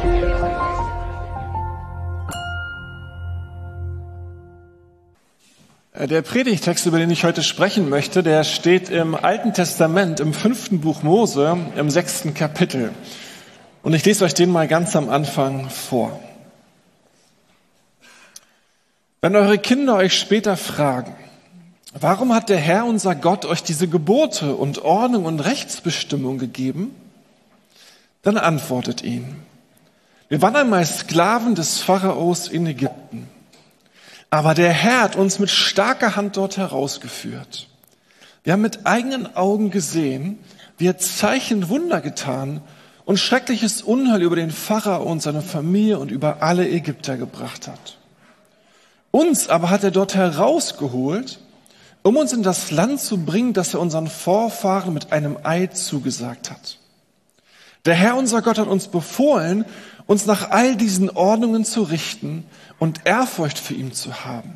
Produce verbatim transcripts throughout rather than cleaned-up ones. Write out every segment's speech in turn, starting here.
Der Predigttext, über den ich heute sprechen möchte, der steht im Alten Testament, im fünften Buch Mose, im sechsten Kapitel. Und ich lese euch den mal ganz am Anfang vor. Wenn eure Kinder euch später fragen, warum hat der Herr, unser Gott, euch diese Gebote und Ordnung und Rechtsbestimmung gegeben? Dann antwortet ihnen, wir waren einmal Sklaven des Pharaos in Ägypten. Aber der Herr hat uns mit starker Hand dort herausgeführt. Wir haben mit eigenen Augen gesehen, wie er Zeichen und Wunder getan und schreckliches Unheil über den Pharao und seine Familie und über alle Ägypter gebracht hat. Uns aber hat er dort herausgeholt, um uns in das Land zu bringen, das er unseren Vorfahren mit einem Eid zugesagt hat. Der Herr, unser Gott, hat uns befohlen, uns nach all diesen Ordnungen zu richten und Ehrfurcht für ihn zu haben.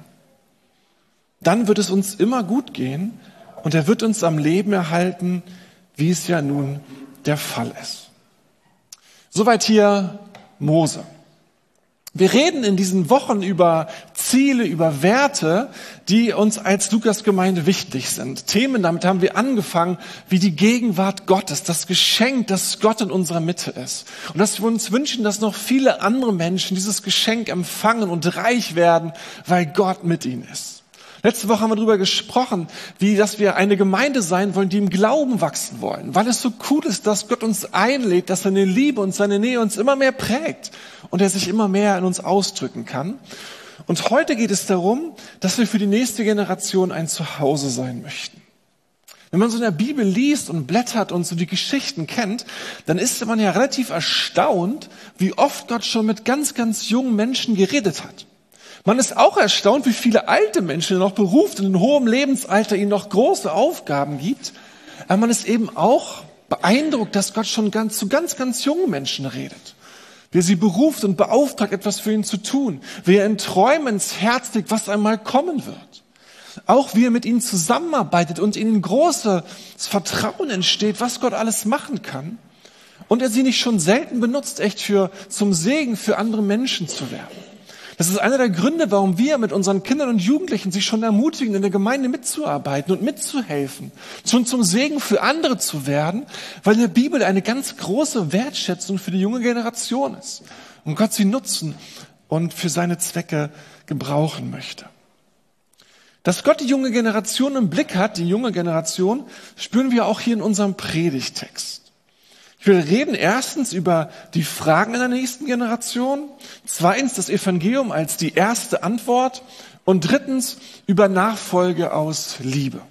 Dann wird es uns immer gut gehen und er wird uns am Leben erhalten, wie es ja nun der Fall ist. Soweit hier Mose. Wir reden in diesen Wochen über Ziele, über Werte, die uns als Lukas-Gemeinde wichtig sind. Themen, damit haben wir angefangen, wie die Gegenwart Gottes, das Geschenk, das Gott in unserer Mitte ist. Und dass wir uns wünschen, dass noch viele andere Menschen dieses Geschenk empfangen und reich werden, weil Gott mit ihnen ist. Letzte Woche haben wir darüber gesprochen, wie, dass wir eine Gemeinde sein wollen, die im Glauben wachsen wollen, weil es so cool ist, dass Gott uns einlädt, dass seine Liebe und seine Nähe uns immer mehr prägt und er sich immer mehr in uns ausdrücken kann. Und heute geht es darum, dass wir für die nächste Generation ein Zuhause sein möchten. Wenn man so in der Bibel liest und blättert und so die Geschichten kennt, dann ist man ja relativ erstaunt, wie oft Gott schon mit ganz, ganz jungen Menschen geredet hat. Man ist auch erstaunt, wie viele alte Menschen er noch beruft und in hohem Lebensalter ihnen noch große Aufgaben gibt. Aber man ist eben auch beeindruckt, dass Gott schon ganz, zu ganz, ganz jungen Menschen redet. Wie er sie beruft und beauftragt, etwas für ihn zu tun. Wie er in Träumen ins Herz legt, was einmal kommen wird. Auch wie er mit ihnen zusammenarbeitet und ihnen großes Vertrauen entsteht, was Gott alles machen kann. Und er sie nicht schon selten benutzt, echt für, zum Segen für andere Menschen zu werden. Das ist einer der Gründe, warum wir mit unseren Kindern und Jugendlichen sich schon ermutigen, in der Gemeinde mitzuarbeiten und mitzuhelfen, schon zum Segen für andere zu werden, weil in der Bibel eine ganz große Wertschätzung für die junge Generation ist und Gott sie nutzen und für seine Zwecke gebrauchen möchte. Dass Gott die junge Generation im Blick hat, die junge Generation, spüren wir auch hier in unserem Predigtext. Ich will reden erstens über die Fragen in der nächsten Generation, zweitens das Evangelium als die erste Antwort und drittens über Nachfolge aus Liebe.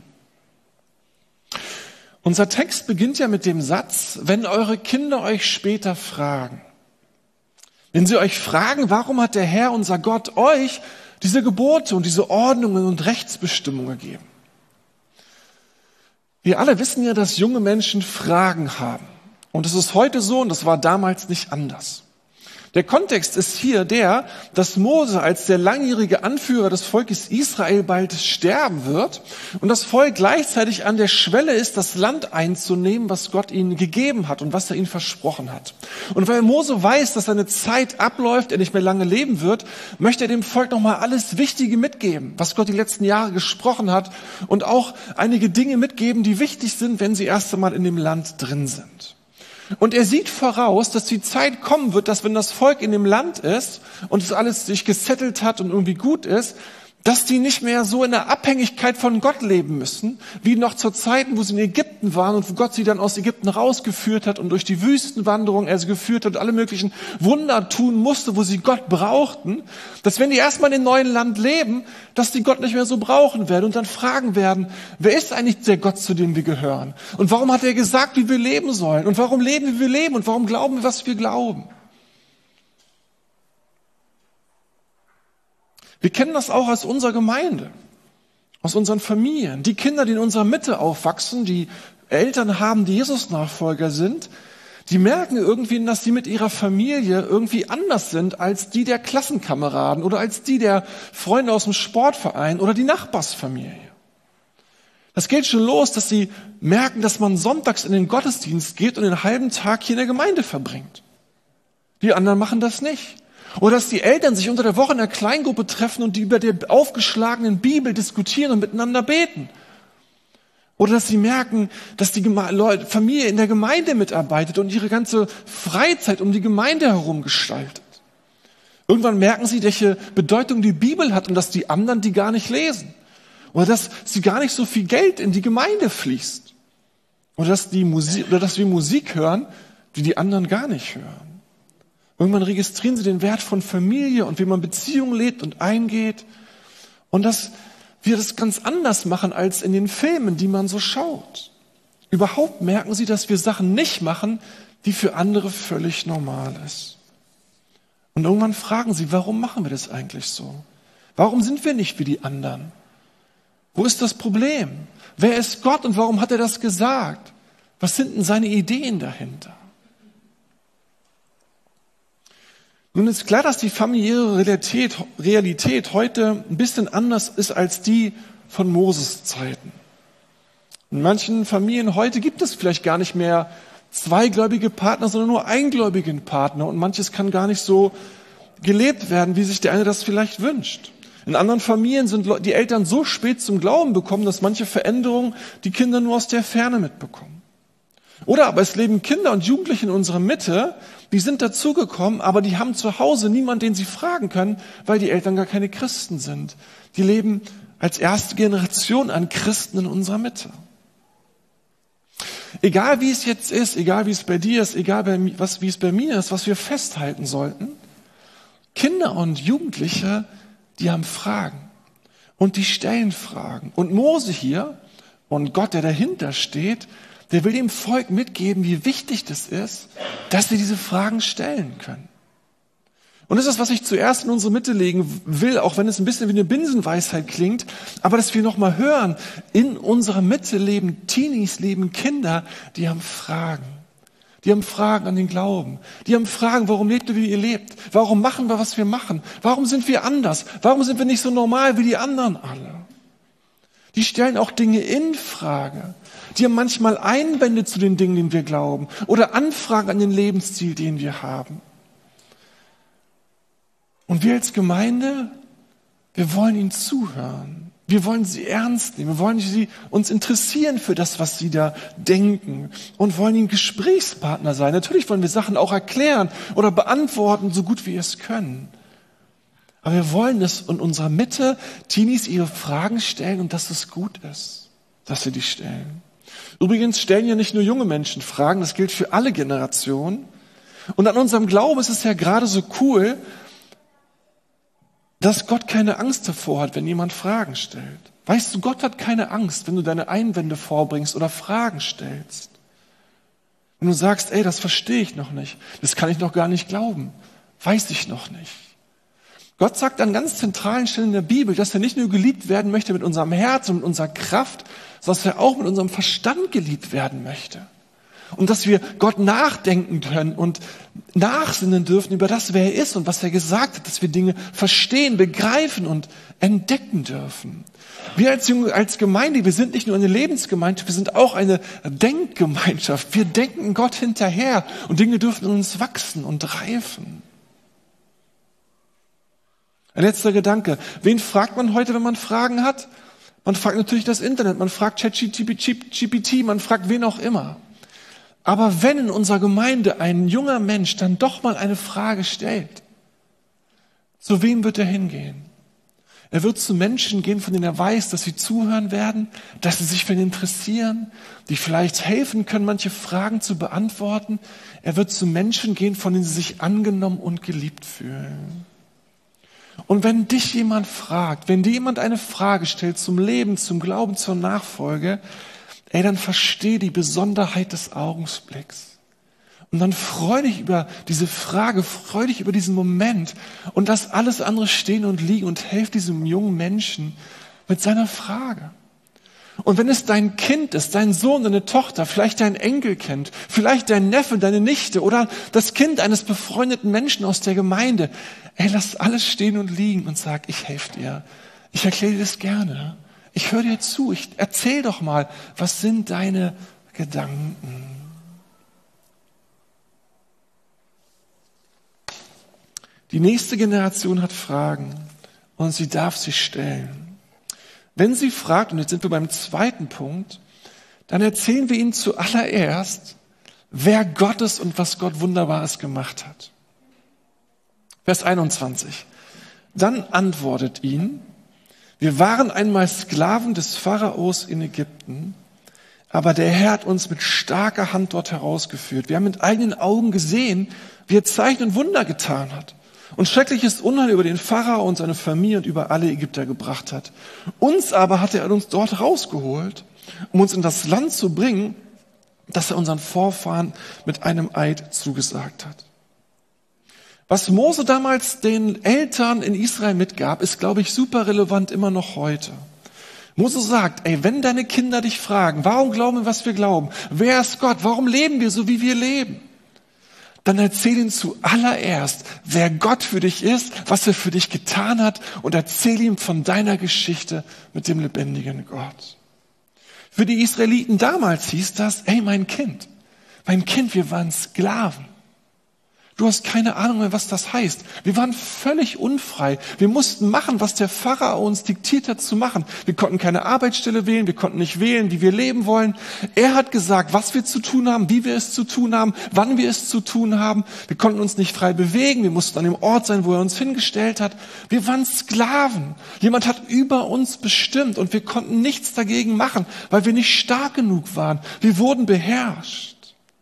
Unser Text beginnt ja mit dem Satz, wenn eure Kinder euch später fragen. Wenn sie euch fragen, warum hat der Herr, unser Gott, euch diese Gebote und diese Ordnungen und Rechtsbestimmungen gegeben? Wir alle wissen ja, dass junge Menschen Fragen haben. Und es ist heute so und das war damals nicht anders. Der Kontext ist hier der, dass Mose als der langjährige Anführer des Volkes Israel bald sterben wird und das Volk gleichzeitig an der Schwelle ist, das Land einzunehmen, was Gott ihnen gegeben hat und was er ihnen versprochen hat. Und weil Mose weiß, dass seine Zeit abläuft, er nicht mehr lange leben wird, möchte er dem Volk nochmal alles Wichtige mitgeben, was Gott die letzten Jahre gesprochen hat und auch einige Dinge mitgeben, die wichtig sind, wenn sie erst einmal in dem Land drin sind. Und er sieht voraus, dass die Zeit kommen wird, dass wenn das Volk in dem Land ist und es alles sich gesettelt hat und irgendwie gut ist, dass die nicht mehr so in der Abhängigkeit von Gott leben müssen, wie noch zu Zeiten, wo sie in Ägypten waren und wo Gott sie dann aus Ägypten rausgeführt hat und durch die Wüstenwanderung er sie geführt hat und alle möglichen Wunder tun musste, wo sie Gott brauchten, dass wenn die erstmal in dem neuen Land leben, dass die Gott nicht mehr so brauchen werden und dann fragen werden, wer ist eigentlich der Gott, zu dem wir gehören? Und warum hat er gesagt, wie wir leben sollen? Und warum leben wir, wie wir leben? Und warum glauben wir, was wir glauben? Wir kennen das auch aus unserer Gemeinde, aus unseren Familien. Die Kinder, die in unserer Mitte aufwachsen, die Eltern haben, die Jesus-Nachfolger sind, die merken irgendwie, dass sie mit ihrer Familie irgendwie anders sind als die der Klassenkameraden oder als die der Freunde aus dem Sportverein oder die Nachbarsfamilie. Das geht schon los, dass sie merken, dass man sonntags in den Gottesdienst geht und den halben Tag hier in der Gemeinde verbringt. Die anderen machen das nicht. Oder dass die Eltern sich unter der Woche in einer Kleingruppe treffen und die über der aufgeschlagenen Bibel diskutieren und miteinander beten. Oder dass sie merken, dass die Geme- Familie in der Gemeinde mitarbeitet und ihre ganze Freizeit um die Gemeinde herum gestaltet. Irgendwann merken sie, welche Bedeutung die Bibel hat und dass die anderen die gar nicht lesen. Oder dass sie gar nicht so viel Geld in die Gemeinde fließt. Oder dass, die Musik, oder dass wir Musik hören, die die anderen gar nicht hören. Irgendwann registrieren sie den Wert von Familie und wie man Beziehungen lebt und eingeht. Und dass wir das ganz anders machen als in den Filmen, die man so schaut. Überhaupt merken sie, dass wir Sachen nicht machen, die für andere völlig normal ist. Und irgendwann fragen sie, warum machen wir das eigentlich so? Warum sind wir nicht wie die anderen? Wo ist das Problem? Wer ist Gott und warum hat er das gesagt? Was sind denn seine Ideen dahinter? Nun ist klar, dass die familiäre Realität, Realität heute ein bisschen anders ist als die von Moses Zeiten. In manchen Familien heute gibt es vielleicht gar nicht mehr zweigläubige Partner, sondern nur eingläubigen Partner. Und manches kann gar nicht so gelebt werden, wie sich der eine das vielleicht wünscht. In anderen Familien sind die Eltern so spät zum Glauben gekommen, dass manche Veränderungen die Kinder nur aus der Ferne mitbekommen. Oder aber es leben Kinder und Jugendliche in unserer Mitte, die sind dazugekommen, aber die haben zu Hause niemanden, den sie fragen können, weil die Eltern gar keine Christen sind. Die leben als erste Generation an Christen in unserer Mitte. Egal wie es jetzt ist, egal wie es bei dir ist, egal was, wie es bei mir ist, was wir festhalten sollten, Kinder und Jugendliche, die haben Fragen und die stellen Fragen. Und Mose hier und Gott, der dahinter steht, der will dem Volk mitgeben, wie wichtig das ist, dass sie diese Fragen stellen können. Und das ist, was ich zuerst in unsere Mitte legen will, auch wenn es ein bisschen wie eine Binsenweisheit klingt, aber dass wir nochmal hören, in unserer Mitte leben Teenies, leben Kinder, die haben Fragen. Die haben Fragen an den Glauben. Die haben Fragen, warum lebt ihr, wie ihr lebt? Warum machen wir, was wir machen? Warum sind wir anders? Warum sind wir nicht so normal wie die anderen alle? Die stellen auch Dinge in Frage. Die haben manchmal Einwände zu den Dingen, denen wir glauben, oder Anfragen an den Lebensstil, den wir haben. Und wir als Gemeinde, wir wollen ihnen zuhören. Wir wollen sie ernst nehmen. Wir wollen sie, uns interessieren für das, was sie da denken und wollen ihnen Gesprächspartner sein. Natürlich wollen wir Sachen auch erklären oder beantworten, so gut wie wir es können. Aber wir wollen, dass in unserer Mitte Teenies ihre Fragen stellen und dass es gut ist, dass sie die stellen. Übrigens stellen ja nicht nur junge Menschen Fragen, das gilt für alle Generationen. Und an unserem Glauben ist es ja gerade so cool, dass Gott keine Angst davor hat, wenn jemand Fragen stellt. Weißt du, Gott hat keine Angst, wenn du deine Einwände vorbringst oder Fragen stellst. Wenn du sagst, ey, das verstehe ich noch nicht, das kann ich noch gar nicht glauben, weiß ich noch nicht. Gott sagt an ganz zentralen Stellen in der Bibel, dass er nicht nur geliebt werden möchte mit unserem Herz und mit unserer Kraft, sondern dass er auch mit unserem Verstand geliebt werden möchte. Und dass wir Gott nachdenken können und nachsinnen dürfen über das, wer er ist und was er gesagt hat, dass wir Dinge verstehen, begreifen und entdecken dürfen. Wir als, als Gemeinde, wir sind nicht nur eine Lebensgemeinschaft, wir sind auch eine Denkgemeinschaft. Wir denken Gott hinterher und Dinge dürfen in uns wachsen und reifen. Ein letzter Gedanke. Wen fragt man heute, wenn man Fragen hat? Man fragt natürlich das Internet, man fragt ChatGPT, man fragt wen auch immer. Aber wenn in unserer Gemeinde ein junger Mensch dann doch mal eine Frage stellt, zu wem wird er hingehen? Er wird zu Menschen gehen, von denen er weiß, dass sie zuhören werden, dass sie sich für ihn interessieren, die vielleicht helfen können, manche Fragen zu beantworten. Er wird zu Menschen gehen, von denen sie sich angenommen und geliebt fühlen. Und wenn dich jemand fragt, wenn dir jemand eine Frage stellt zum Leben, zum Glauben, zur Nachfolge, ey, dann versteh die Besonderheit des Augenblicks. Und dann freu dich über diese Frage, freu dich über diesen Moment und lass alles andere stehen und liegen und helf diesem jungen Menschen mit seiner Frage. Und wenn es dein Kind ist, dein Sohn, deine Tochter, vielleicht dein Enkelkind, vielleicht dein Neffe, deine Nichte oder das Kind eines befreundeten Menschen aus der Gemeinde, ey, lass alles stehen und liegen und sag, ich helfe dir. Ich erkläre dir das gerne. Ich höre dir zu. Ich erzähl doch mal, was sind deine Gedanken? Die nächste Generation hat Fragen und sie darf sie stellen. Wenn sie fragt, und jetzt sind wir beim zweiten Punkt, dann erzählen wir ihnen zuallererst, wer Gott ist und was Gott Wunderbares gemacht hat. Vers einundzwanzig. Dann antwortet ihn, wir waren einmal Sklaven des Pharaos in Ägypten, aber der Herr hat uns mit starker Hand dort herausgeführt. Wir haben mit eigenen Augen gesehen, wie er Zeichen und Wunder getan hat und schreckliches Unheil über den Pharao und seine Familie und über alle Ägypter gebracht hat. Uns aber hat er uns dort rausgeholt, um uns in das Land zu bringen, das er unseren Vorfahren mit einem Eid zugesagt hat. Was Mose damals den Eltern in Israel mitgab, ist, glaube ich, super relevant immer noch heute. Mose sagt, ey, wenn deine Kinder dich fragen, warum glauben wir, was wir glauben? Wer ist Gott? Warum leben wir so, wie wir leben? Dann erzähl ihnen zuallererst, wer Gott für dich ist, was er für dich getan hat und erzähl ihm von deiner Geschichte mit dem lebendigen Gott. Für die Israeliten damals hieß das, ey, mein Kind, mein Kind, wir waren Sklaven. Du hast keine Ahnung mehr, was das heißt. Wir waren völlig unfrei. Wir mussten machen, was der Pharao uns diktiert hat zu machen. Wir konnten keine Arbeitsstelle wählen, wir konnten nicht wählen, wie wir leben wollen. Er hat gesagt, was wir zu tun haben, wie wir es zu tun haben, wann wir es zu tun haben. Wir konnten uns nicht frei bewegen, wir mussten an dem Ort sein, wo er uns hingestellt hat. Wir waren Sklaven. Jemand hat über uns bestimmt und wir konnten nichts dagegen machen, weil wir nicht stark genug waren. Wir wurden beherrscht.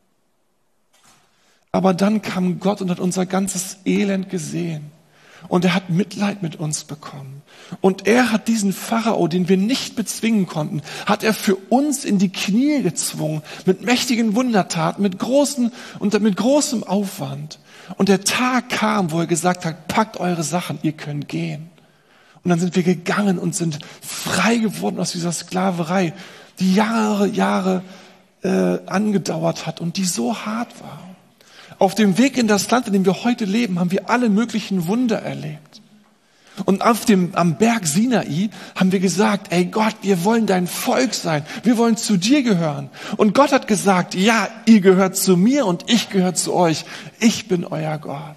Aber dann kam Gott und hat unser ganzes Elend gesehen. Und er hat Mitleid mit uns bekommen. Und er hat diesen Pharao, den wir nicht bezwingen konnten, hat er für uns in die Knie gezwungen, mit mächtigen Wundertaten, mit großen und mit großem Aufwand. Und der Tag kam, wo er gesagt hat, packt eure Sachen, ihr könnt gehen. Und dann sind wir gegangen und sind frei geworden aus dieser Sklaverei, die Jahre, Jahre äh, angedauert hat und die so hart war. Auf dem Weg in das Land, in dem wir heute leben, haben wir alle möglichen Wunder erlebt. Und auf dem, am Berg Sinai haben wir gesagt, ey Gott, wir wollen dein Volk sein. Wir wollen zu dir gehören. Und Gott hat gesagt, ja, ihr gehört zu mir und ich gehöre zu euch. Ich bin euer Gott.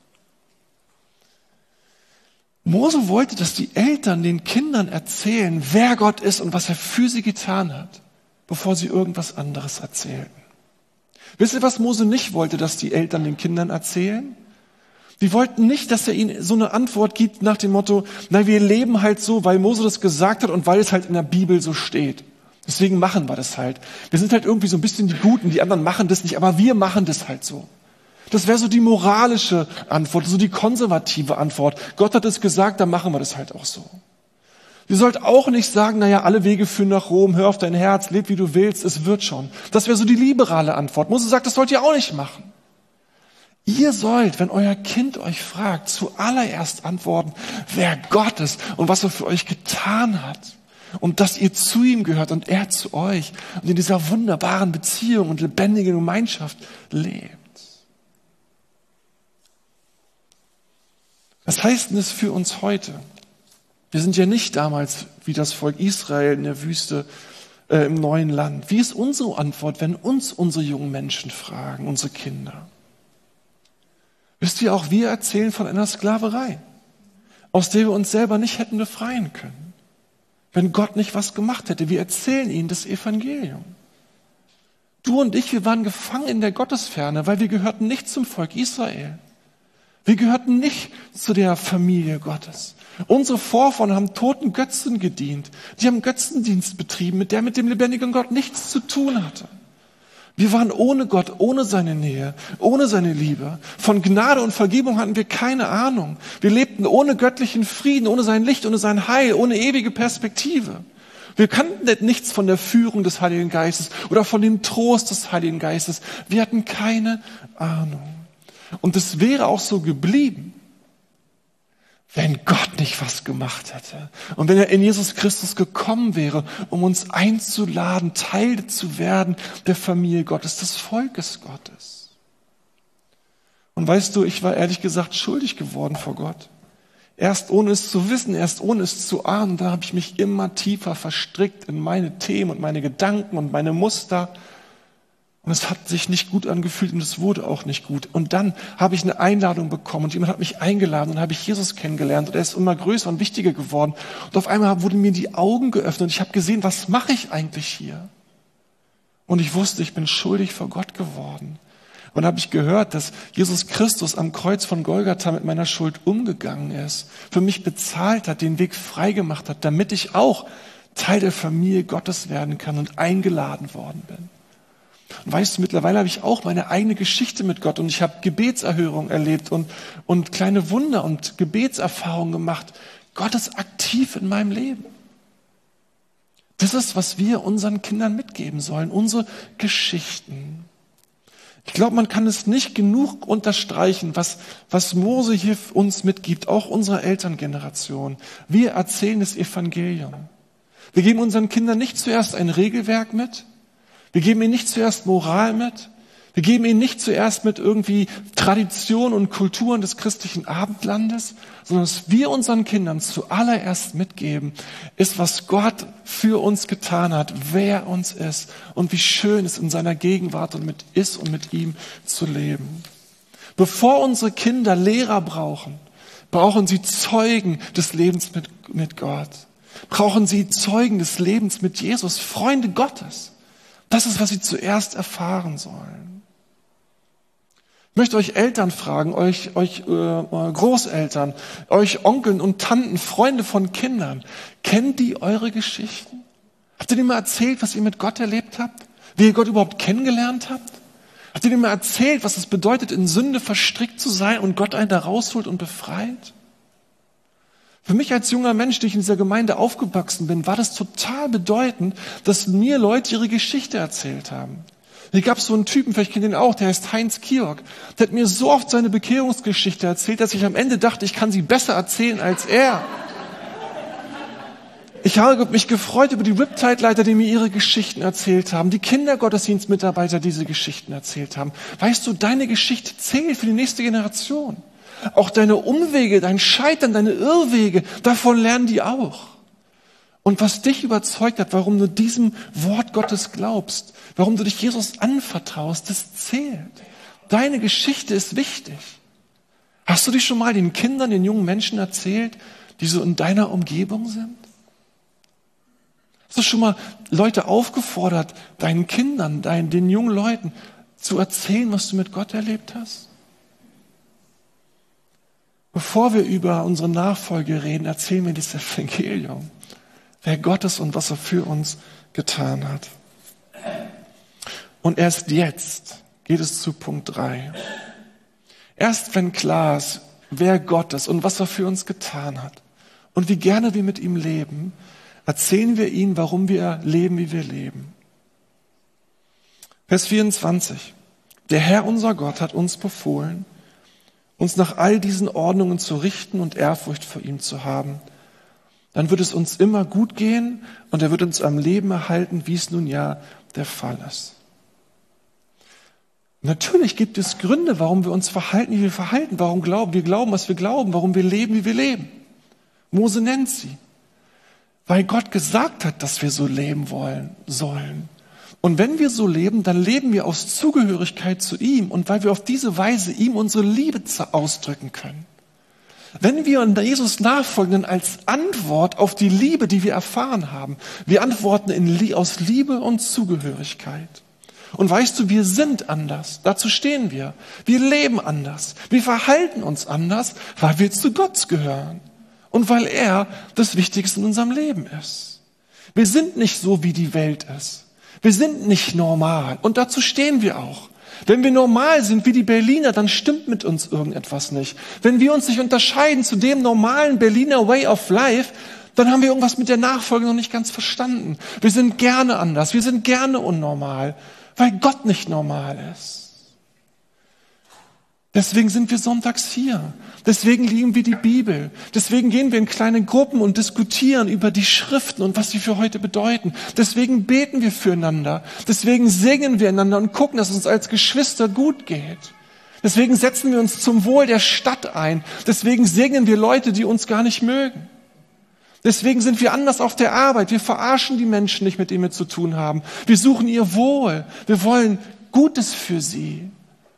Mose wollte, dass die Eltern den Kindern erzählen, wer Gott ist und was er für sie getan hat, bevor sie irgendwas anderes erzählten. Wisst ihr, was Mose nicht wollte, dass die Eltern den Kindern erzählen? Die wollten nicht, dass er ihnen so eine Antwort gibt nach dem Motto, na, wir leben halt so, weil Mose das gesagt hat und weil es halt in der Bibel so steht. Deswegen machen wir das halt. Wir sind halt irgendwie so ein bisschen die Guten, die anderen machen das nicht, aber wir machen das halt so. Das wäre so die moralische Antwort, so die konservative Antwort. Gott hat es gesagt, dann machen wir das halt auch so. Ihr sollt auch nicht sagen, naja, alle Wege führen nach Rom, hör auf dein Herz, leb wie du willst, es wird schon. Das wäre so die liberale Antwort. Mose sagt, das sollt ihr auch nicht machen. Ihr sollt, wenn euer Kind euch fragt, zuallererst antworten, wer Gott ist und was er für euch getan hat. Und dass ihr zu ihm gehört und er zu euch und in dieser wunderbaren Beziehung und lebendigen Gemeinschaft lebt. Was heißt denn das für uns heute? Wir sind ja nicht damals wie das Volk Israel in der Wüste äh, im neuen Land. Wie ist unsere Antwort, wenn uns unsere jungen Menschen fragen, unsere Kinder? Wisst ihr, auch wir erzählen von einer Sklaverei, aus der wir uns selber nicht hätten befreien können, wenn Gott nicht was gemacht hätte. Wir erzählen ihnen das Evangelium. Du und ich, wir waren gefangen in der Gottesferne, weil wir gehörten nicht zum Volk Israel. Wir gehörten nicht zu der Familie Gottes. Unsere Vorfahren haben toten Götzen gedient. Die haben Götzendienst betrieben, mit der mit dem lebendigen Gott nichts zu tun hatte. Wir waren ohne Gott, ohne seine Nähe, ohne seine Liebe. Von Gnade und Vergebung hatten wir keine Ahnung. Wir lebten ohne göttlichen Frieden, ohne sein Licht, ohne sein Heil, ohne ewige Perspektive. Wir kannten nichts von der Führung des Heiligen Geistes oder von dem Trost des Heiligen Geistes. Wir hatten keine Ahnung. Und es wäre auch so geblieben, wenn Gott nicht was gemacht hätte. Und wenn er in Jesus Christus gekommen wäre, um uns einzuladen, Teil zu werden der Familie Gottes, des Volkes Gottes. Und weißt du, ich war ehrlich gesagt schuldig geworden vor Gott. Erst ohne es zu wissen, erst ohne es zu ahnen, da habe ich mich immer tiefer verstrickt in meine Themen und meine Gedanken und meine Muster. Und es hat sich nicht gut angefühlt und es wurde auch nicht gut. Und dann habe ich eine Einladung bekommen und jemand hat mich eingeladen und dann habe ich Jesus kennengelernt und er ist immer größer und wichtiger geworden. Und auf einmal wurden mir die Augen geöffnet und ich habe gesehen, was mache ich eigentlich hier? Und ich wusste, ich bin schuldig vor Gott geworden. Und dann habe ich gehört, dass Jesus Christus am Kreuz von Golgatha mit meiner Schuld umgegangen ist, für mich bezahlt hat, den Weg freigemacht hat, damit ich auch Teil der Familie Gottes werden kann und eingeladen worden bin. Und weißt du, mittlerweile habe ich auch meine eigene Geschichte mit Gott und ich habe Gebetserhörung erlebt und, und kleine Wunder und Gebetserfahrungen gemacht. Gott ist aktiv in meinem Leben. Das ist, was wir unseren Kindern mitgeben sollen, unsere Geschichten. Ich glaube, man kann es nicht genug unterstreichen, was, was Mose hier uns mitgibt, auch unserer Elterngeneration. Wir erzählen das Evangelium. Wir geben unseren Kindern nicht zuerst ein Regelwerk mit, wir geben ihnen nicht zuerst Moral mit. Wir geben ihnen nicht zuerst mit irgendwie Tradition und Kulturen des christlichen Abendlandes, sondern was wir unseren Kindern zuallererst mitgeben, ist, was Gott für uns getan hat, wer uns ist und wie schön es in seiner Gegenwart und mit ist und mit ihm zu leben. Bevor unsere Kinder Lehrer brauchen, brauchen sie Zeugen des Lebens mit, mit Gott. Brauchen sie Zeugen des Lebens mit Jesus, Freunde Gottes. Das ist, was sie zuerst erfahren sollen. Ich möchte euch Eltern fragen, euch, euch äh, Großeltern, euch Onkeln und Tanten, Freunde von Kindern. Kennt die eure Geschichten? Habt ihr denen mal erzählt, was ihr mit Gott erlebt habt? Wie ihr Gott überhaupt kennengelernt habt? Habt ihr denen mal erzählt, was es bedeutet, in Sünde verstrickt zu sein und Gott einen da rausholt und befreit? Für mich als junger Mensch, der ich in dieser Gemeinde aufgewachsen bin, war das total bedeutend, dass mir Leute ihre Geschichte erzählt haben. Hier gab es so einen Typen, vielleicht kennt ihr ihn auch, der heißt Heinz Kiok. Der hat mir so oft seine Bekehrungsgeschichte erzählt, dass ich am Ende dachte, ich kann sie besser erzählen als er. Ich habe mich gefreut über die Riptide-Leiter, die mir ihre Geschichten erzählt haben, die Kindergottesdienstmitarbeiter, die diese Geschichten erzählt haben. Weißt du, deine Geschichte zählt für die nächste Generation. Auch deine Umwege, dein Scheitern, deine Irrwege, davon lernen die auch. Und was dich überzeugt hat, warum du diesem Wort Gottes glaubst, warum du dich Jesus anvertraust, das zählt. Deine Geschichte ist wichtig. Hast du dich schon mal den Kindern, den jungen Menschen erzählt, die so in deiner Umgebung sind? Hast du schon mal Leute aufgefordert, deinen Kindern, deinen, den jungen Leuten zu erzählen, was du mit Gott erlebt hast? Bevor wir über unsere Nachfolge reden, erzählen wir das Evangelium, wer Gott ist und was er für uns getan hat. Und erst jetzt geht es zu Punkt drei. Erst wenn klar ist, wer Gott ist und was er für uns getan hat und wie gerne wir mit ihm leben, erzählen wir ihm, warum wir leben, wie wir leben. Vers vierundzwanzig. Der Herr, unser Gott, hat uns befohlen, uns nach all diesen Ordnungen zu richten und Ehrfurcht vor ihm zu haben. Dann wird es uns immer gut gehen und er wird uns am Leben erhalten, wie es nun ja der Fall ist. Natürlich gibt es Gründe, warum wir uns verhalten, wie wir verhalten, warum glauben, wir glauben, was wir glauben, warum wir leben, wie wir leben. Mose nennt sie. Weil Gott gesagt hat, dass wir so leben wollen, sollen. Und wenn wir so leben, dann leben wir aus Zugehörigkeit zu ihm und weil wir auf diese Weise ihm unsere Liebe ausdrücken können. Wenn wir Jesus nachfolgen, dann als Antwort auf die Liebe, die wir erfahren haben. Wir antworten in, aus Liebe und Zugehörigkeit. Und weißt du, wir sind anders. Dazu stehen wir. Wir leben anders. Wir verhalten uns anders, weil wir zu Gott gehören. Und weil er das Wichtigste in unserem Leben ist. Wir sind nicht so, wie die Welt ist. Wir sind nicht normal. Und dazu stehen wir auch. Wenn wir normal sind wie die Berliner, dann stimmt mit uns irgendetwas nicht. Wenn wir uns nicht unterscheiden zu dem normalen Berliner Way of Life, dann haben wir irgendwas mit der Nachfolge noch nicht ganz verstanden. Wir sind gerne anders. Wir sind gerne unnormal, weil Gott nicht normal ist. Deswegen sind wir sonntags hier. Deswegen lieben wir die Bibel. Deswegen gehen wir in kleine Gruppen und diskutieren über die Schriften und was sie für heute bedeuten. Deswegen beten wir füreinander. Deswegen segnen wir einander und gucken, dass es uns als Geschwister gut geht. Deswegen setzen wir uns zum Wohl der Stadt ein. Deswegen segnen wir Leute, die uns gar nicht mögen. Deswegen sind wir anders auf der Arbeit. Wir verarschen die Menschen nicht, mit denen wir zu tun haben. Wir suchen ihr Wohl. Wir wollen Gutes für sie.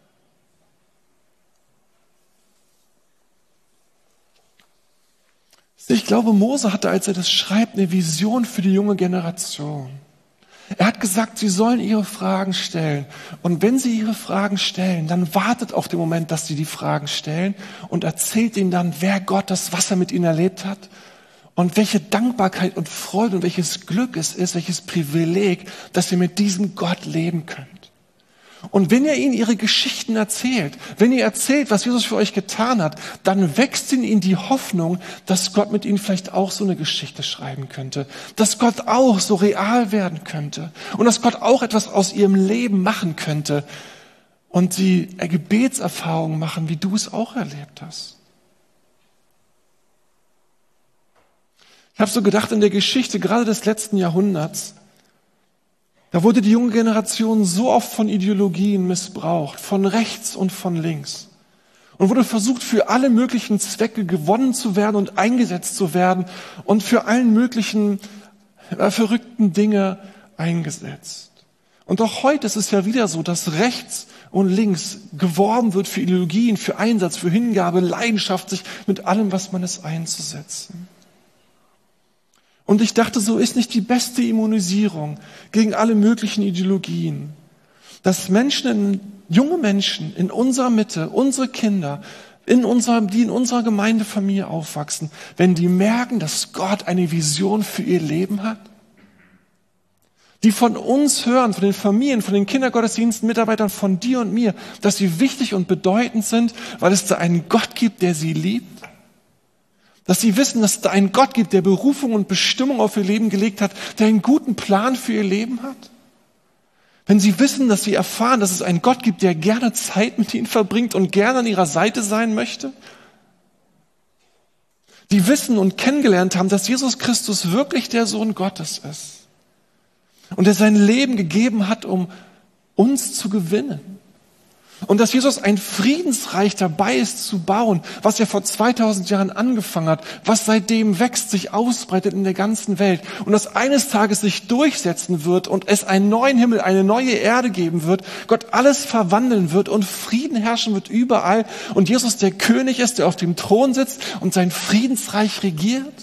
Ich glaube, Mose hatte, als er das schreibt, eine Vision für die junge Generation. Er hat gesagt, sie sollen ihre Fragen stellen. Und wenn sie ihre Fragen stellen, dann wartet auf den Moment, dass sie die Fragen stellen und erzählt ihnen dann, wer Gott ist, was er mit ihnen erlebt hat und welche Dankbarkeit und Freude und welches Glück es ist, welches Privileg, dass ihr mit diesem Gott leben könnt. Und wenn ihr ihnen ihre Geschichten erzählt, wenn ihr erzählt, was Jesus für euch getan hat, dann wächst in ihnen die Hoffnung, dass Gott mit ihnen vielleicht auch so eine Geschichte schreiben könnte, dass Gott auch so real werden könnte und dass Gott auch etwas aus ihrem Leben machen könnte und sie Gebetserfahrungen machen, wie du es auch erlebt hast. Ich habe so gedacht, in der Geschichte gerade des letzten Jahrhunderts, da wurde die junge Generation so oft von Ideologien missbraucht, von rechts und von links. Und wurde versucht, für alle möglichen Zwecke gewonnen zu werden und eingesetzt zu werden und für allen möglichen äh, verrückten Dinge eingesetzt. Und auch heute ist es ja wieder so, dass rechts und links geworben wird für Ideologien, für Einsatz, für Hingabe, Leidenschaft, sich mit allem, was man ist, einzusetzen. Und ich dachte, so ist nicht die beste Immunisierung gegen alle möglichen Ideologien, dass Menschen, junge Menschen in unserer Mitte, unsere Kinder, in unserer, die in unserer Gemeindefamilie aufwachsen, wenn die merken, dass Gott eine Vision für ihr Leben hat, die von uns hören, von den Familien, von den Kindergottesdiensten, Mitarbeitern, von dir und mir, dass sie wichtig und bedeutend sind, weil es da einen Gott gibt, der sie liebt. Dass sie wissen, dass es da einen Gott gibt, der Berufung und Bestimmung auf ihr Leben gelegt hat, der einen guten Plan für ihr Leben hat. Wenn sie wissen, dass sie erfahren, dass es einen Gott gibt, der gerne Zeit mit ihnen verbringt und gerne an ihrer Seite sein möchte. Die wissen und kennengelernt haben, dass Jesus Christus wirklich der Sohn Gottes ist. Und der sein Leben gegeben hat, um uns zu gewinnen. Und dass Jesus ein Friedensreich dabei ist zu bauen, was er vor zweitausend Jahren angefangen hat, was seitdem wächst, sich ausbreitet in der ganzen Welt und das eines Tages sich durchsetzen wird und es einen neuen Himmel, eine neue Erde geben wird, Gott alles verwandeln wird und Frieden herrschen wird überall und Jesus der König ist, der auf dem Thron sitzt und sein Friedensreich regiert.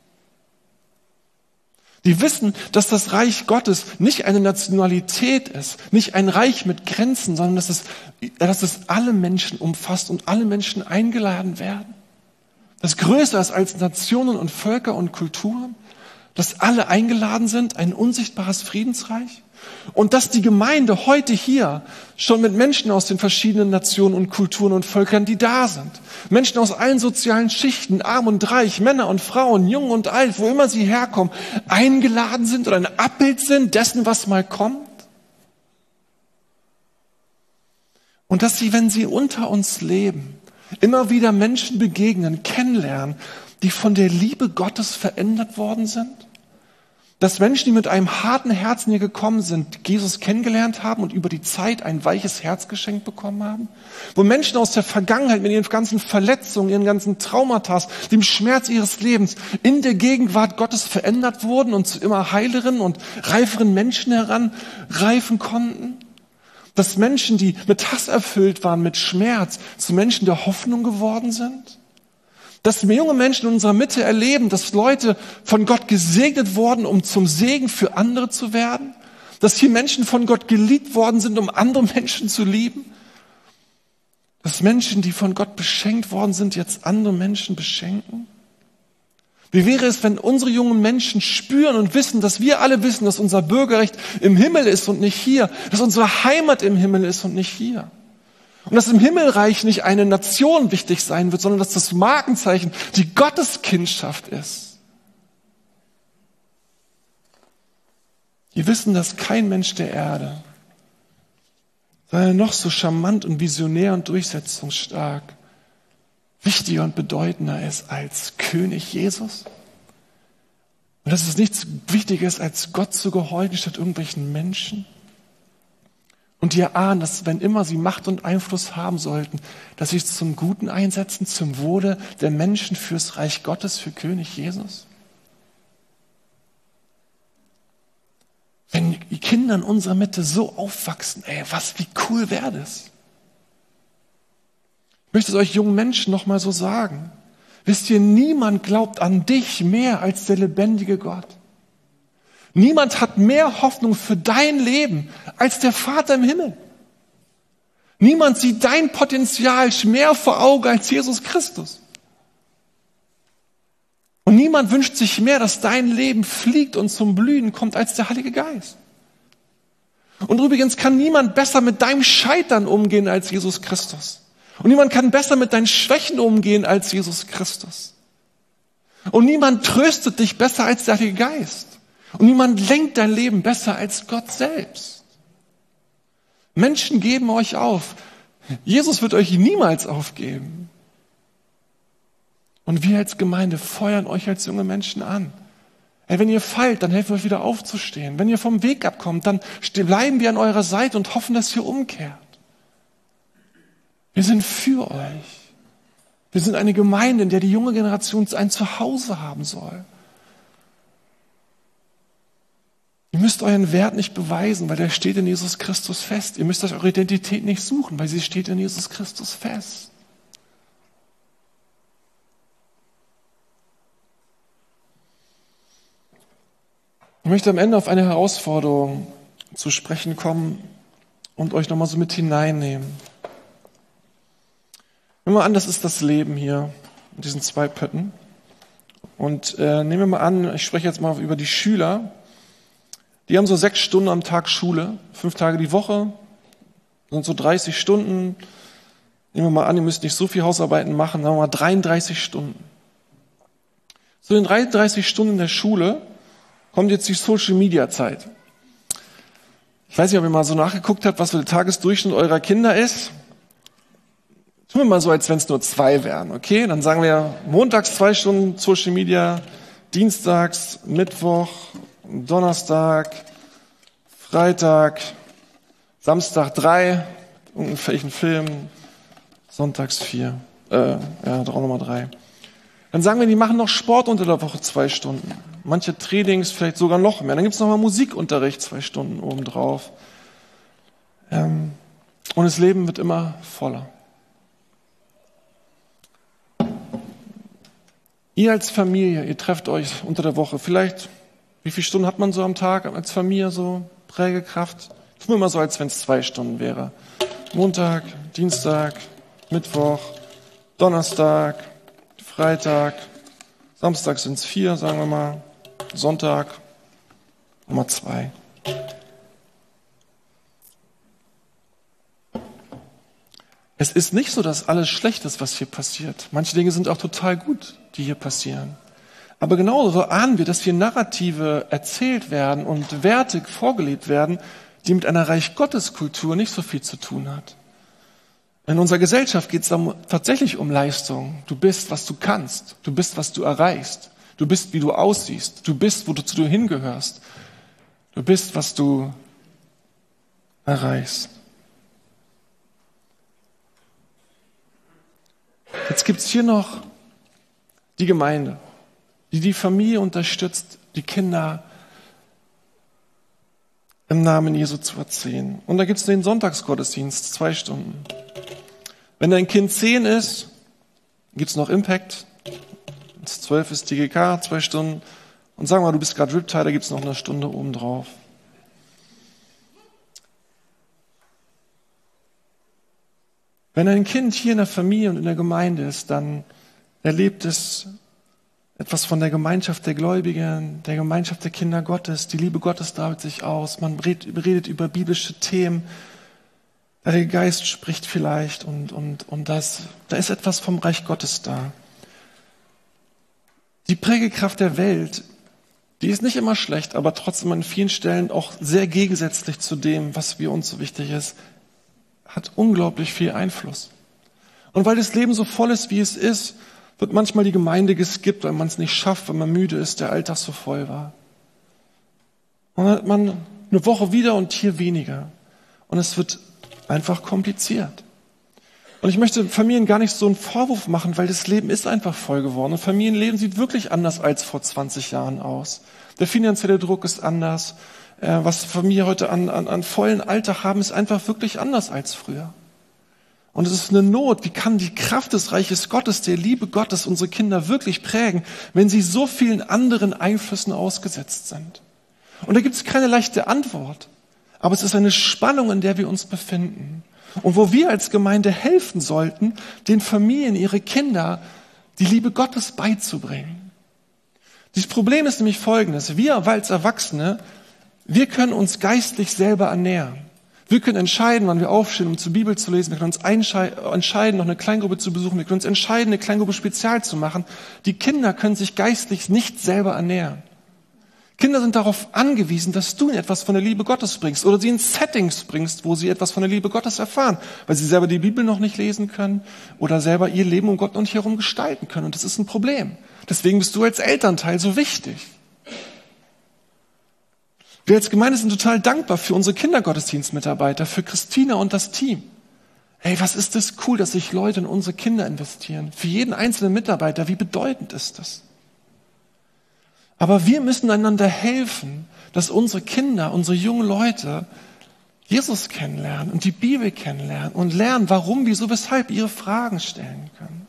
Die wissen, dass das Reich Gottes nicht eine Nationalität ist, nicht ein Reich mit Grenzen, sondern dass es, dass es alle Menschen umfasst und alle Menschen eingeladen werden. Das größer ist als Nationen und Völker und Kulturen, dass alle eingeladen sind, ein unsichtbares Friedensreich. Und dass die Gemeinde heute hier schon mit Menschen aus den verschiedenen Nationen und Kulturen und Völkern, die da sind. Menschen aus allen sozialen Schichten, arm und reich, Männer und Frauen, jung und alt, wo immer sie herkommen, eingeladen sind oder ein Abbild sind dessen, was mal kommt. Und dass sie, wenn sie unter uns leben, immer wieder Menschen begegnen, kennenlernen, die von der Liebe Gottes verändert worden sind. Dass Menschen, die mit einem harten Herzen hier gekommen sind, Jesus kennengelernt haben und über die Zeit ein weiches Herz geschenkt bekommen haben. Wo Menschen aus der Vergangenheit mit ihren ganzen Verletzungen, ihren ganzen Traumata, dem Schmerz ihres Lebens in der Gegenwart Gottes verändert wurden und zu immer heileren und reiferen Menschen heranreifen konnten. Dass Menschen, die mit Hass erfüllt waren, mit Schmerz, zu Menschen der Hoffnung geworden sind. Dass wir junge Menschen in unserer Mitte erleben, dass Leute von Gott gesegnet wurden, um zum Segen für andere zu werden. Dass hier Menschen von Gott geliebt worden sind, um andere Menschen zu lieben. Dass Menschen, die von Gott beschenkt worden sind, jetzt andere Menschen beschenken. Wie wäre es, wenn unsere jungen Menschen spüren und wissen, dass wir alle wissen, dass unser Bürgerrecht im Himmel ist und nicht hier. Dass unsere Heimat im Himmel ist und nicht hier. Und dass im Himmelreich nicht eine Nation wichtig sein wird, sondern dass das Markenzeichen die Gotteskindschaft ist. Wir wissen, dass kein Mensch der Erde, sei er noch so charmant und visionär und durchsetzungsstark, wichtiger und bedeutender ist als König Jesus. Und dass es nichts Wichtiges ist, als Gott zu gehorchen statt irgendwelchen Menschen. Und die erahnen, dass wenn immer sie Macht und Einfluss haben sollten, dass sie es zum Guten einsetzen, zum Wohle der Menschen, fürs Reich Gottes, für König Jesus. Wenn die Kinder Kinder in unserer Mitte so aufwachsen. Ey, was, wie cool wäre das? Ich möchte es euch jungen Menschen noch mal so sagen. Wisst ihr, niemand glaubt an dich mehr als der lebendige Gott. Niemand hat mehr Hoffnung für dein Leben als der Vater im Himmel. Niemand sieht dein Potenzial mehr vor Augen als Jesus Christus. Und niemand wünscht sich mehr, dass dein Leben fliegt und zum Blühen kommt als der Heilige Geist. Und übrigens kann niemand besser mit deinem Scheitern umgehen als Jesus Christus. Und niemand kann besser mit deinen Schwächen umgehen als Jesus Christus. Und niemand tröstet dich besser als der Heilige Geist. Und niemand lenkt dein Leben besser als Gott selbst. Menschen geben euch auf. Jesus wird euch niemals aufgeben. Und wir als Gemeinde feuern euch als junge Menschen an. Hey, wenn ihr fallt, dann helfen wir euch wieder aufzustehen. Wenn ihr vom Weg abkommt, dann bleiben wir an eurer Seite und hoffen, dass ihr umkehrt. Wir sind für euch. Wir sind eine Gemeinde, in der die junge Generation ein Zuhause haben soll. Ihr müsst euren Wert nicht beweisen, weil der steht in Jesus Christus fest. Ihr müsst euch eure Identität nicht suchen, weil sie steht in Jesus Christus fest. Ich möchte am Ende auf eine Herausforderung zu sprechen kommen und euch nochmal so mit hineinnehmen. Nehmen wir an, das ist das Leben hier in diesen zwei Pötten. Und äh, nehmen wir mal an, ich spreche jetzt mal über die Schüler. Die haben so sechs Stunden am Tag Schule, fünf Tage die Woche, sind so dreißig Stunden. Nehmen wir mal an, ihr müsst nicht so viel Hausarbeiten machen, sagen wir mal dreiunddreißig Stunden. Zu den dreiunddreißig Stunden der Schule kommt jetzt die Social-Media-Zeit. Ich weiß nicht, ob ihr mal so nachgeguckt habt, was so der Tagesdurchschnitt eurer Kinder ist. Tun wir mal so, als wenn es nur zwei wären, okay? Dann sagen wir montags zwei Stunden Social Media, dienstags, Mittwoch, Donnerstag, Freitag, Samstag drei, irgendeinen Film, sonntags vier, äh, ja, auch nochmal drei. Dann sagen wir, die machen noch Sport unter der Woche zwei Stunden. Manche Trainings vielleicht sogar noch mehr. Dann gibt's nochmal Musikunterricht zwei Stunden obendrauf. Ähm, und das Leben wird immer voller. Ihr als Familie, ihr trefft euch unter der Woche. Vielleicht, wie viele Stunden hat man so am Tag als Familie so Prägekraft? Tun wir mal so, als wenn es zwei Stunden wäre. Montag, Dienstag, Mittwoch, Donnerstag, Freitag, Samstag sind es vier, sagen wir mal, Sonntag, Nummer zwei. Es ist nicht so, dass alles schlecht ist, was hier passiert. Manche Dinge sind auch total gut, die hier passieren. Aber genauso ahnen wir, dass hier Narrative erzählt werden und Werte vorgelebt werden, die mit einer Reich-Gottes-Kultur nicht so viel zu tun hat. In unserer Gesellschaft geht es tatsächlich um Leistung. Du bist, was du kannst. Du bist, was du erreichst. Du bist, wie du aussiehst. Du bist, wozu du hingehörst. Du bist, was du erreichst. Jetzt gibt's hier noch die Gemeinde, die die Familie unterstützt, die Kinder im Namen Jesu zu erziehen. Und da gibt's den Sonntagsgottesdienst, zwei Stunden. Wenn dein Kind zehn ist, gibt's noch Impact. zwölf ist T G K, zwei Stunden. Und sagen wir mal, du bist gerade Riptide, da gibt's noch eine Stunde obendrauf. Wenn ein Kind hier in der Familie und in der Gemeinde ist, dann erlebt es etwas von der Gemeinschaft der Gläubigen, der Gemeinschaft der Kinder Gottes. Die Liebe Gottes drückt sich aus. Man redet über biblische Themen. Der Heilige Geist spricht vielleicht und, und, und das, da ist etwas vom Reich Gottes da. Die Prägekraft der Welt, die ist nicht immer schlecht, aber trotzdem an vielen Stellen auch sehr gegensätzlich zu dem, was für uns so wichtig ist, hat unglaublich viel Einfluss. Und weil das Leben so voll ist, wie es ist, wird manchmal die Gemeinde geskippt, weil man es nicht schafft, weil man müde ist, der Alltag so voll war. Und dann hat man eine Woche wieder und hier weniger. Und es wird einfach kompliziert. Und ich möchte Familien gar nicht so einen Vorwurf machen, weil das Leben ist einfach voll geworden. Und Familienleben sieht wirklich anders als vor zwanzig Jahren aus. Der finanzielle Druck ist anders. äh, was Familie heute an, an, an vollen Alltag haben, ist einfach wirklich anders als früher. Und es ist eine Not. Wie kann die Kraft des Reiches Gottes, der Liebe Gottes, unsere Kinder wirklich prägen, wenn sie so vielen anderen Einflüssen ausgesetzt sind? Und da gibt es keine leichte Antwort. Aber es ist eine Spannung, in der wir uns befinden. Und wo wir als Gemeinde helfen sollten, den Familien, ihre Kinder, die Liebe Gottes beizubringen. Dieses Problem ist nämlich folgendes. Wir als Erwachsene, wir können uns geistlich selber ernähren. Wir können entscheiden, wann wir aufstehen, um zur Bibel zu lesen. Wir können uns entscheiden, noch eine Kleingruppe zu besuchen. Wir können uns entscheiden, eine Kleingruppe spezial zu machen. Die Kinder können sich geistlich nicht selber ernähren. Kinder sind darauf angewiesen, dass du ihnen etwas von der Liebe Gottes bringst oder sie in Settings bringst, wo sie etwas von der Liebe Gottes erfahren, weil sie selber die Bibel noch nicht lesen können oder selber ihr Leben um Gott noch nicht herum gestalten können. Und das ist ein Problem. Deswegen bist du als Elternteil so wichtig. Wir als Gemeinde sind total dankbar für unsere Kindergottesdienstmitarbeiter, für Christina und das Team. Hey, was ist das cool, dass sich Leute in unsere Kinder investieren. Für jeden einzelnen Mitarbeiter, wie bedeutend ist das? Aber wir müssen einander helfen, dass unsere Kinder, unsere jungen Leute Jesus kennenlernen und die Bibel kennenlernen und lernen, warum, wieso, weshalb, ihre Fragen stellen können.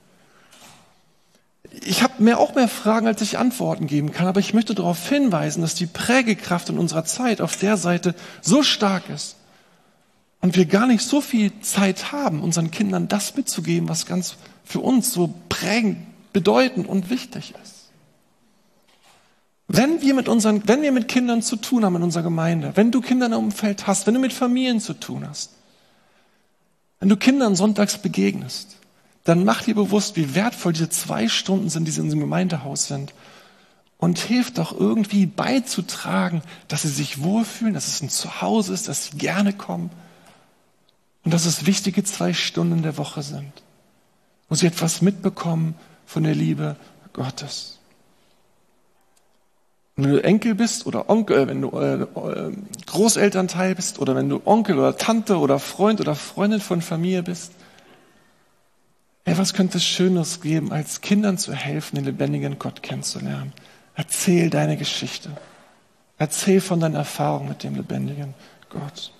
Ich habe mehr auch mehr Fragen, als ich Antworten geben kann, aber ich möchte darauf hinweisen, dass die Prägekraft in unserer Zeit auf der Seite so stark ist und wir gar nicht so viel Zeit haben, unseren Kindern das mitzugeben, was ganz für uns so prägend, bedeutend und wichtig ist. Wenn wir mit unseren, wenn wir mit Kindern zu tun haben in unserer Gemeinde, wenn du Kinder im Umfeld hast, wenn du mit Familien zu tun hast, wenn du Kindern sonntags begegnest, dann mach dir bewusst, wie wertvoll diese zwei Stunden sind, die sie in diesem Gemeindehaus sind. Und hilf doch irgendwie beizutragen, dass sie sich wohlfühlen, dass es ein Zuhause ist, dass sie gerne kommen und dass es wichtige zwei Stunden in der Woche sind, wo sie etwas mitbekommen von der Liebe Gottes. Wenn du Enkel bist oder Onkel, wenn du äh, Großelternteil bist oder wenn du Onkel oder Tante oder Freund oder Freundin von Familie bist, ey, was könnte es Schönes geben, als Kindern zu helfen, den lebendigen Gott kennenzulernen? Erzähl deine Geschichte. Erzähl von deiner Erfahrung mit dem lebendigen Gott.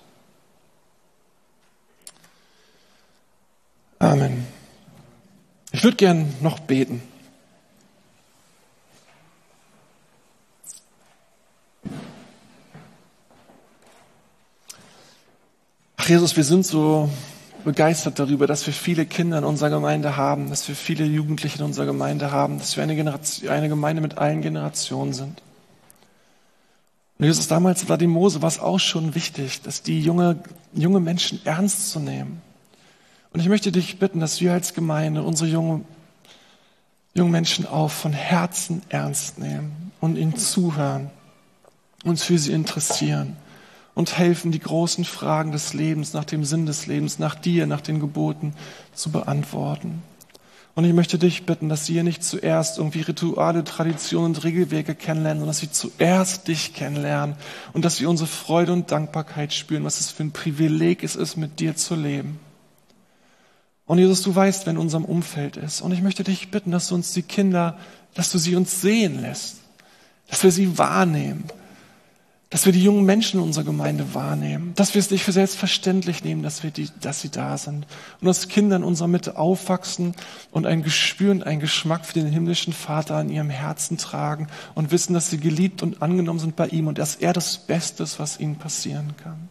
Amen. Ich würde gern noch beten. Ach Jesus, wir sind so begeistert darüber, dass wir viele Kinder in unserer Gemeinde haben, dass wir viele Jugendliche in unserer Gemeinde haben, dass wir eine, Generation, eine Gemeinde mit allen Generationen sind. Und Jesus, damals war dem Mose war es auch schon wichtig, dass die junge, junge Menschen ernst zu nehmen. Und ich möchte dich bitten, dass wir als Gemeinde unsere jungen, jungen Menschen auch von Herzen ernst nehmen und ihnen zuhören, uns für sie interessieren. Und helfen, die großen Fragen des Lebens, nach dem Sinn des Lebens, nach dir, nach den Geboten zu beantworten. Und ich möchte dich bitten, dass sie hier nicht zuerst irgendwie Rituale, Traditionen und Regelwerke kennenlernen, sondern dass sie zuerst dich kennenlernen und dass sie unsere Freude und Dankbarkeit spüren, was es für ein Privileg es ist, mit dir zu leben. Und Jesus, du weißt, wer in unserem Umfeld ist. Und ich möchte dich bitten, dass du uns die Kinder, dass du sie uns sehen lässt, dass wir sie wahrnehmen, dass wir die jungen Menschen in unserer Gemeinde wahrnehmen, dass wir es nicht für selbstverständlich nehmen, dass wir die, dass sie da sind und dass Kinder in unserer Mitte aufwachsen und ein Gespür und ein Geschmack für den himmlischen Vater in ihrem Herzen tragen und wissen, dass sie geliebt und angenommen sind bei ihm und dass er das Beste ist, was ihnen passieren kann.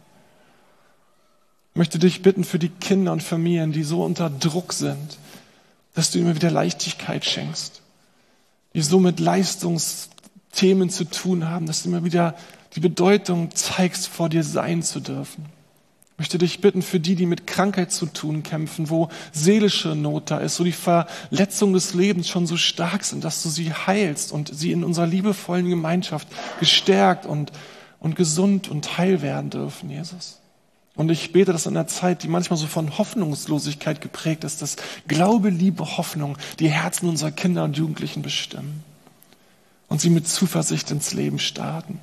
Ich möchte dich bitten für die Kinder und Familien, die so unter Druck sind, dass du immer wieder Leichtigkeit schenkst, die so mit Leistungsthemen zu tun haben, dass du immer wieder die Bedeutung zeigst, vor dir sein zu dürfen. Ich möchte dich bitten für die, die mit Krankheit zu tun kämpfen, wo seelische Not da ist, wo die Verletzungen des Lebens schon so stark sind, dass du sie heilst und sie in unserer liebevollen Gemeinschaft gestärkt und, und gesund und heil werden dürfen, Jesus. Und ich bete, dass in einer Zeit, die manchmal so von Hoffnungslosigkeit geprägt ist, dass Glaube, Liebe, Hoffnung die Herzen unserer Kinder und Jugendlichen bestimmen und sie mit Zuversicht ins Leben starten.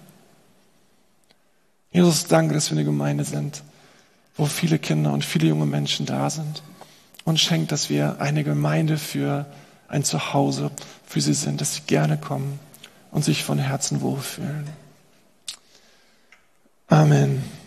Jesus, danke, dass wir eine Gemeinde sind, wo viele Kinder und viele junge Menschen da sind. Und schenk, dass wir eine Gemeinde für ein Zuhause für sie sind, dass sie gerne kommen und sich von Herzen wohlfühlen. Amen.